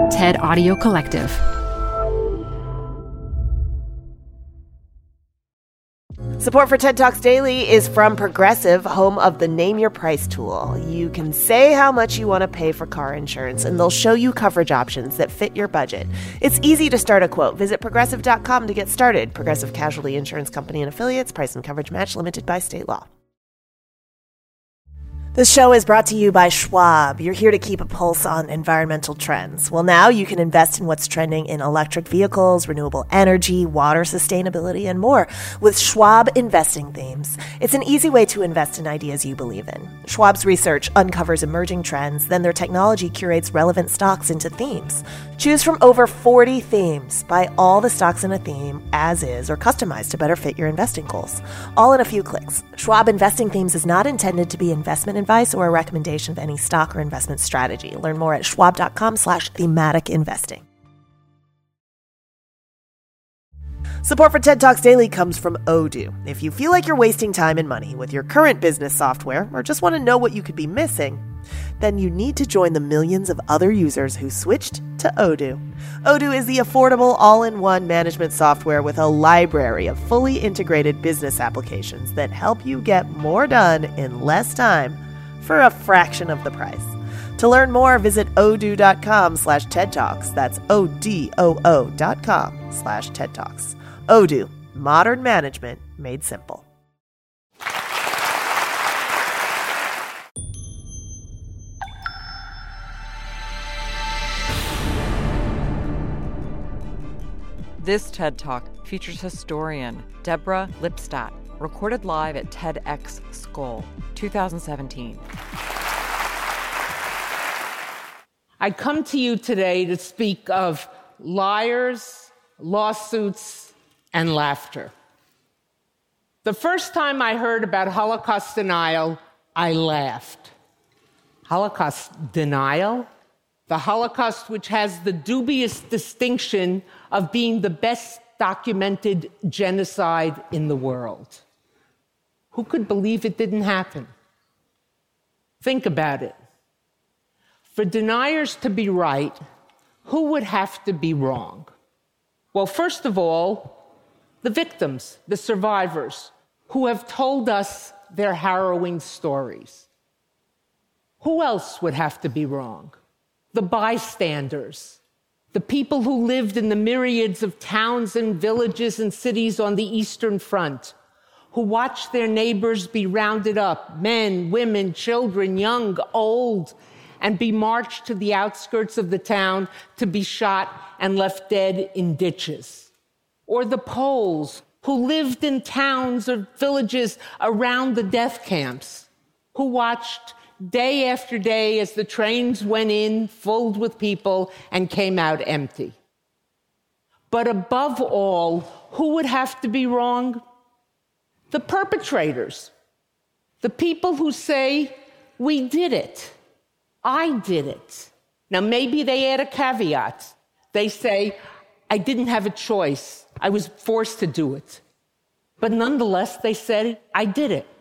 TED Audio Collective. Support for TED Talks Daily is from Progressive, home of the Name Your Price tool. You can say how much you want to pay for car insurance, and they'll show you coverage options that fit your budget. It's easy to start a quote. Visit Progressive.com to get started. Progressive Casualty Insurance Company and Affiliates. Price and coverage match limited by state law. This show is brought to you by Schwab. You're here to keep a pulse on environmental trends. Well, now you can invest in what's trending in electric vehicles, renewable energy, water sustainability, and more with Schwab Investing Themes. It's an easy way to invest in ideas you believe in. Schwab's research uncovers emerging trends, then their technology curates relevant stocks into themes. Choose from over 40 themes. Buy all the stocks in a theme as is or customized to better fit your investing goals. All in a few clicks. Schwab Investing Themes is not intended to be investment advice or a recommendation of any stock or investment strategy. Learn more at schwab.com/thematic investing. Support for TED Talks Daily comes from Odoo. If you feel like you're wasting time and money with your current business software or just want to know what you could be missing, then you need to join the millions of other users who switched to Odoo. Odoo is the affordable all-in-one management software with a library of fully integrated business applications that help you get more done in less time for a fraction of the price. To learn more, visit odoo.com/TED Talks. That's ODOO.com/TED Talks. Odoo, modern management made simple. This TED Talk features historian Deborah Lipstadt, recorded live at TEDx Skoll, 2017. I come to you today to speak of liars, lawsuits, and laughter. The first time I heard about Holocaust denial, I laughed. Holocaust denial? The Holocaust, which has the dubious distinction of being the best documented genocide in the world. Who could believe it didn't happen? Think about it. For deniers to be right, who would have to be wrong? Well, first of all, the victims, the survivors, who have told us their harrowing stories. Who else would have to be wrong? The bystanders, the people who lived in the myriads of towns and villages and cities on the Eastern Front, who watched their neighbors be rounded up, men, women, children, young, old, and be marched to the outskirts of the town to be shot and left dead in ditches. Or the Poles, who lived in towns or villages around the death camps, who watched day after day as the trains went in, filled with people, and came out empty. But above all, who would have to be wrong? The perpetrators. The people who say, we did it. I did it. Now, maybe they add a caveat. They say, I didn't have a choice. I was forced to do it. But nonetheless, they said, I did it.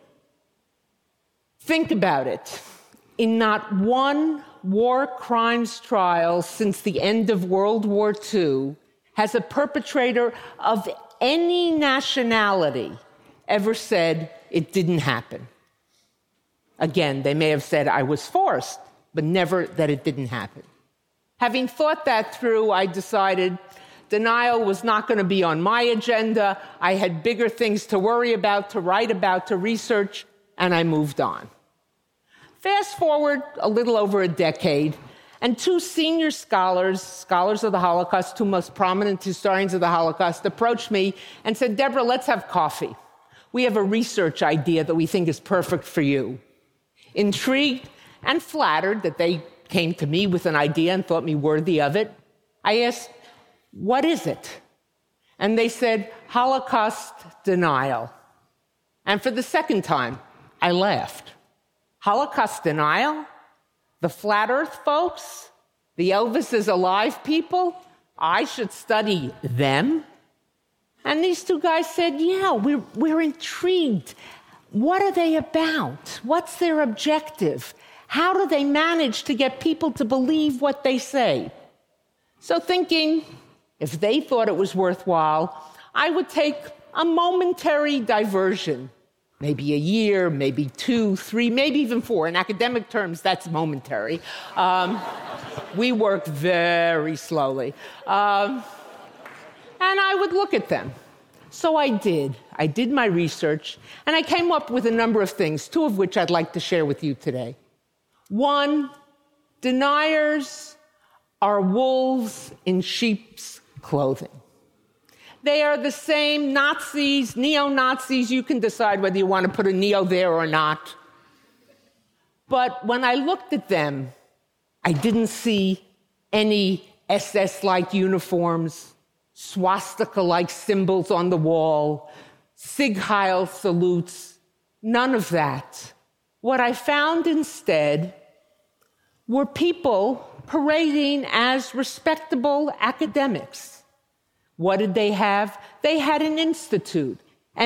Think about it. In not one war crimes trial since the end of World War II has a perpetrator of any nationality ever said it didn't happen. Again, they may have said I was forced, but never that it didn't happen. Having thought that through, I decided denial was not going to be on my agenda. I had bigger things to worry about, to write about, to research, and I moved on. Fast forward a little over a decade, and two senior scholars of the Holocaust, two most prominent historians of the Holocaust, approached me and said, Deborah, let's have coffee. We have a research idea that we think is perfect for you. Intrigued and flattered that they came to me with an idea and thought me worthy of it, I asked, what is it? And they said, Holocaust denial. And for the second time, I laughed. Holocaust denial? The flat earth folks? The Elvis is alive people? I should study them? And these two guys said, yeah, we're intrigued. What are they about? What's their objective? How do they manage to get people to believe what they say? So thinking, if they thought it was worthwhile, I would take a momentary diversion, maybe a year, maybe 2, 3, maybe even 4. In academic terms, that's momentary. We work very slowly. And I would look at them. So I did. I did my research, and I came up with a number of things, 2 of which I'd like to share with you today. 1, deniers are wolves in sheep's clothing. They are the same Nazis, neo-Nazis. You can decide whether you want to put a neo there or not. But when I looked at them, I didn't see any SS-like uniforms, swastika-like symbols on the wall, Sieg Heil salutes, none of that. What I found instead were people parading as respectable academics. What did they have? They had an institute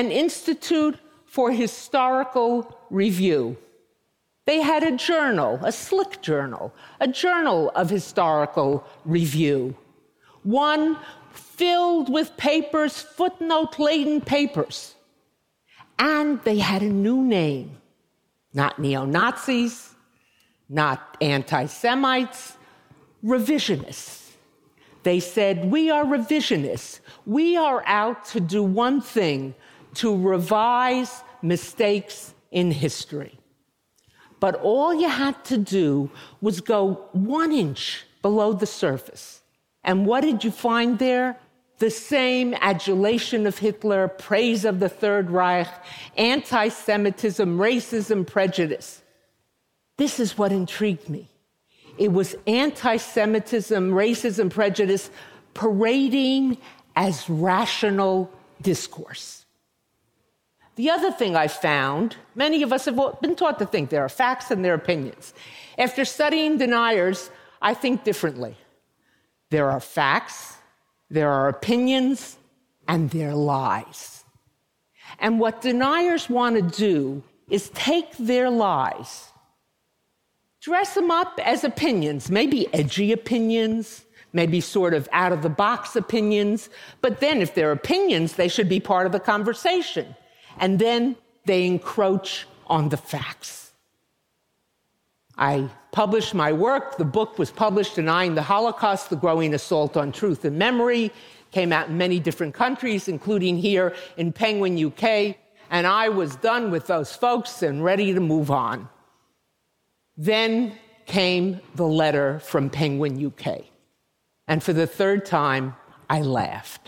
for historical review. They had a journal, a slick journal, a journal of historical review. One filled with papers, footnote-laden papers. And they had a new name. Not neo-Nazis, not anti-Semites, revisionists. They said, we are revisionists. We are out to do one thing, to revise mistakes in history. But all you had to do was go 1 inch below the surface. And what did you find there? The same adulation of Hitler, praise of the Third Reich, anti-Semitism, racism, prejudice. This is what intrigued me. It was anti-Semitism, racism, prejudice parading as rational discourse. The other thing I found, many of us have been taught to think there are facts and there are opinions. After studying deniers, I think differently. There are facts, there are opinions, and there are lies. And what deniers want to do is take their lies, dress them up as opinions, maybe edgy opinions, maybe sort of out-of-the-box opinions, but then if they're opinions, they should be part of the conversation. And then they encroach on the facts. I published my work. The book was published, Denying the Holocaust, The Growing Assault on Truth and Memory. Came out in many different countries, including here in Penguin, UK. And I was done with those folks and ready to move on. Then came the letter from Penguin, UK. And for the 3rd time, I laughed.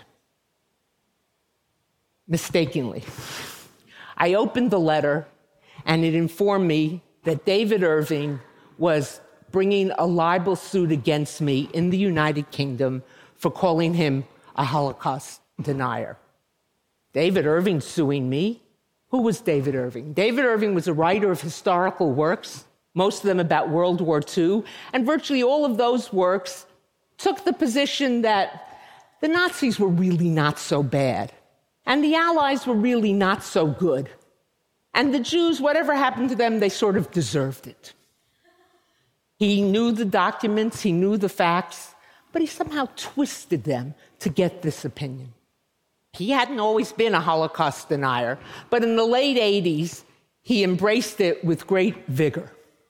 Mistakenly. I opened the letter, and it informed me that David Irving was bringing a libel suit against me in the United Kingdom for calling him a Holocaust denier. David Irving suing me? Who was David Irving? David Irving was a writer of historical works, most of them about World War II, and virtually all of those works took the position that the Nazis were really not so bad, and the Allies were really not so good. And the Jews, whatever happened to them, they sort of deserved it. He knew the documents, he knew the facts, but he somehow twisted them to get this opinion. He hadn't always been a Holocaust denier, but in the late 80s, he embraced it with great vigor.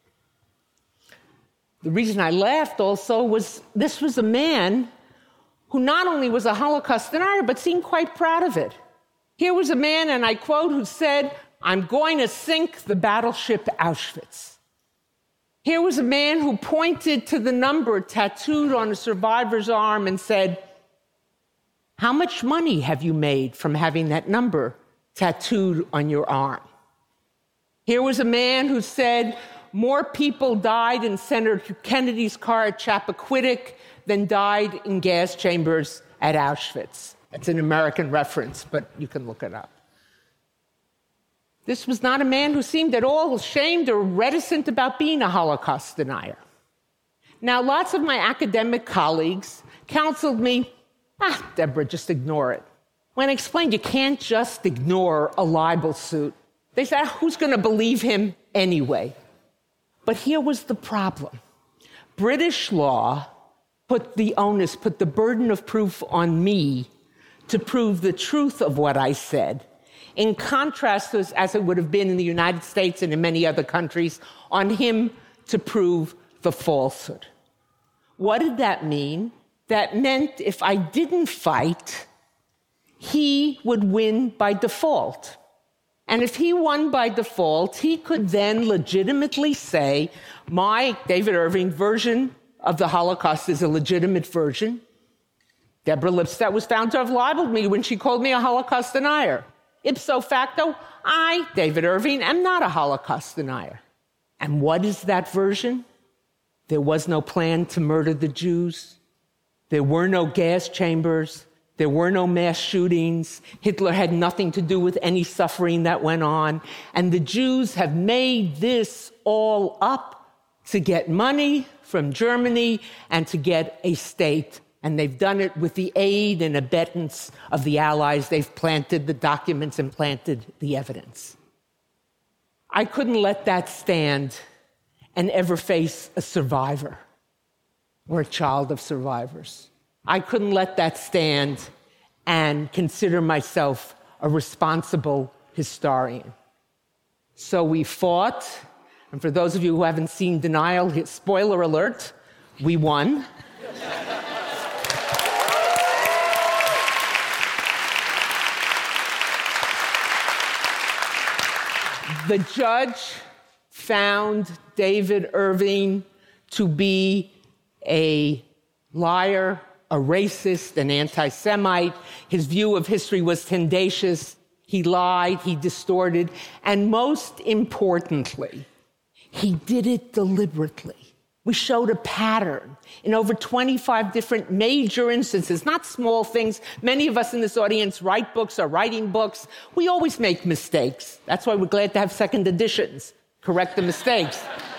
The reason I laughed also was this was a man who not only was a Holocaust denier, but seemed quite proud of it. Here was a man, and I quote, who said, "I'm going to sink the battleship Auschwitz." Here was a man who pointed to the number tattooed on a survivor's arm and said, "How much money have you made from having that number tattooed on your arm?" Here was a man who said, "More people died in Senator Kennedy's car at Chappaquiddick than died in gas chambers at Auschwitz." That's an American reference, but you can look it up. This was not a man who seemed at all ashamed or reticent about being a Holocaust denier. Now, lots of my academic colleagues counseled me, Deborah, just ignore it. When I explained you can't just ignore a libel suit, they said, who's going to believe him anyway? But here was the problem. British law put the burden of proof on me to prove the truth of what I said, in contrast to, as it would have been in the United States and in many other countries, on him to prove the falsehood. What did that mean? That meant if I didn't fight, he would win by default. And if he won by default, he could then legitimately say, my, David Irving, version of the Holocaust is a legitimate version. Deborah Lipstadt was found to have libeled me when she called me a Holocaust denier. Ipso facto, I, David Irving, am not a Holocaust denier. And what is that version? There was no plan to murder the Jews. There were no gas chambers. There were no mass shootings. Hitler had nothing to do with any suffering that went on. And the Jews have made this all up to get money from Germany and to get a state. And they've done it with the aid and abetance of the Allies. They've planted the documents and planted the evidence. I couldn't let that stand and ever face a survivor or a child of survivors. I couldn't let that stand and consider myself a responsible historian. So we fought, and for those of you who haven't seen Denial, spoiler alert, we won. The judge found David Irving to be a liar, a racist, an anti-Semite. His view of history was tendacious. He lied, he distorted, and most importantly, he did it deliberately. We showed a pattern in over 25 different major instances, not small things. Many of us in this audience write books or writing books. We always make mistakes. That's why we're glad to have second editions, correct the mistakes.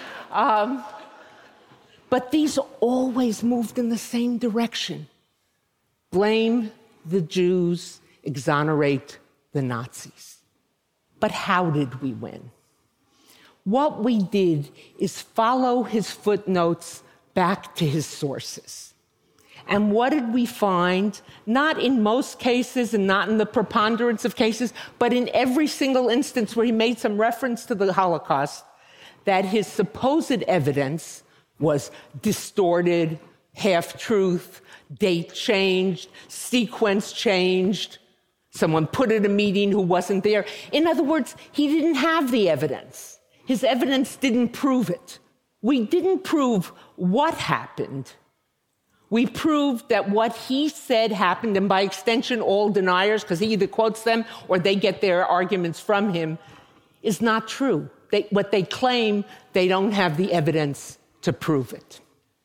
But these always moved in the same direction. Blame the Jews, exonerate the Nazis. But how did we win? What we did is follow his footnotes back to his sources. And what did we find? Not in most cases and not in the preponderance of cases, but in every single instance where he made some reference to the Holocaust, that his supposed evidence was distorted, half-truth, date changed, sequence changed, someone put at a meeting who wasn't there. In other words, he didn't have the evidence. His evidence didn't prove it. We didn't prove what happened. We proved that what he said happened, and by extension, all deniers, because he either quotes them or they get their arguments from him, is not true. What they claim, they don't have the evidence to prove it.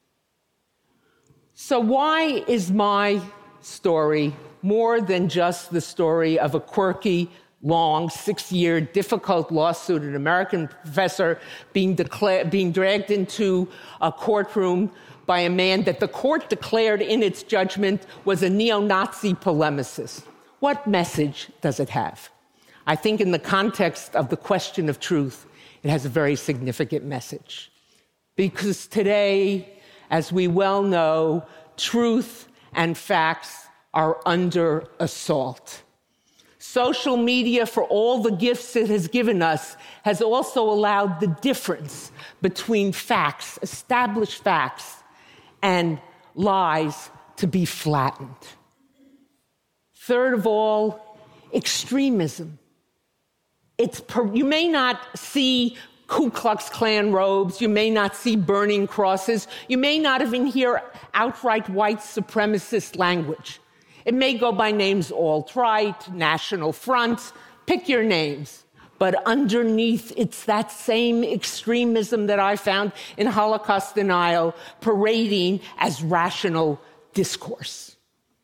So why is my story more than just the story of a quirky, long, 6-year, difficult lawsuit, an American professor being dragged into a courtroom by a man that the court declared in its judgment was a neo-Nazi polemicist? What message does it have? I think in the context of the question of truth, it has a very significant message. Because today, as we well know, truth and facts are under assault. Social media, for all the gifts it has given us, has also allowed the difference between facts, established facts, and lies to be flattened. Third of all, extremism. You may not see Ku Klux Klan robes, you may not see burning crosses, you may not even hear outright white supremacist language. It may go by names alt-right, National Front, pick your names. But underneath, it's that same extremism that I found in Holocaust denial parading as rational discourse.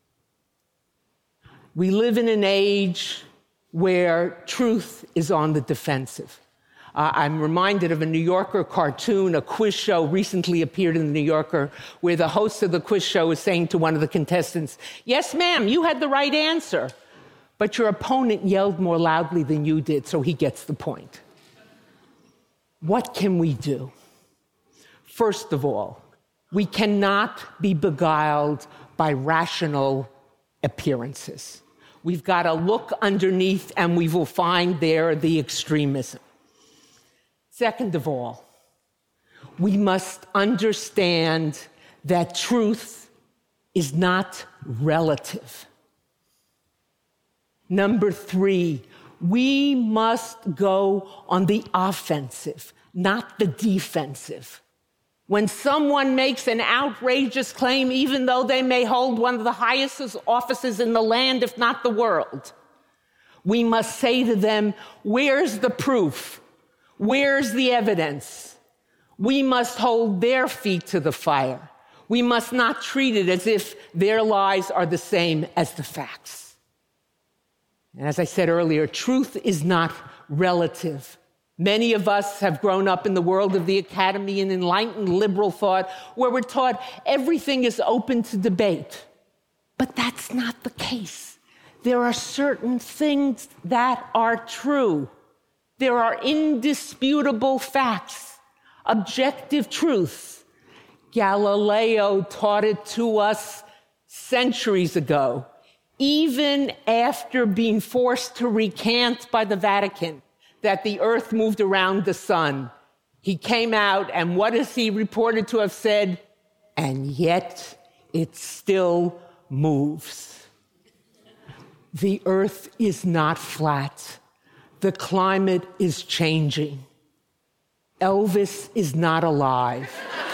We live in an age where truth is on the defensive. I'm reminded of a New Yorker cartoon, a quiz show recently appeared in the New Yorker, where the host of the quiz show was saying to one of the contestants, "Yes, ma'am, you had the right answer, but your opponent yelled more loudly than you did, so he gets the point." What can we do? First of all, We cannot be beguiled by rational appearances. We've got to look underneath, and we will find there the extremism. Second of all, we must understand that truth is not relative. Number three, we must go on the offensive, not the defensive. When someone makes an outrageous claim, even though they may hold one of the highest offices in the land, if not the world, we must say to them, where's the proof? Where's the evidence? We must hold their feet to the fire. We must not treat it as if their lies are the same as the facts. And as I said earlier, truth is not relative. Many of us have grown up in the world of the academy and enlightened liberal thought where we're taught everything is open to debate. But that's not the case. There are certain things that are true. There are indisputable facts, objective truths. Galileo taught it to us centuries ago, even after being forced to recant by the Vatican that the earth moved around the sun. He came out, and what is he reported to have said? And yet it still moves. The earth is not flat. The climate is changing. Elvis is not alive.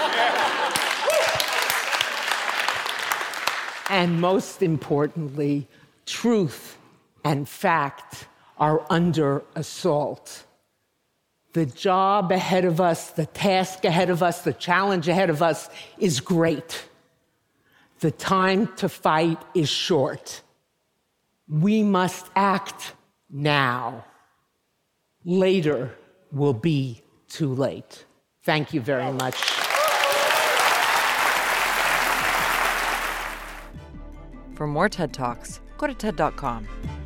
And most importantly, truth and fact are under assault. The job ahead of us, the task ahead of us, the challenge ahead of us is great. The time to fight is short. We must act now. Later will be too late. Thank you very much. For more TED Talks, go to TED.com.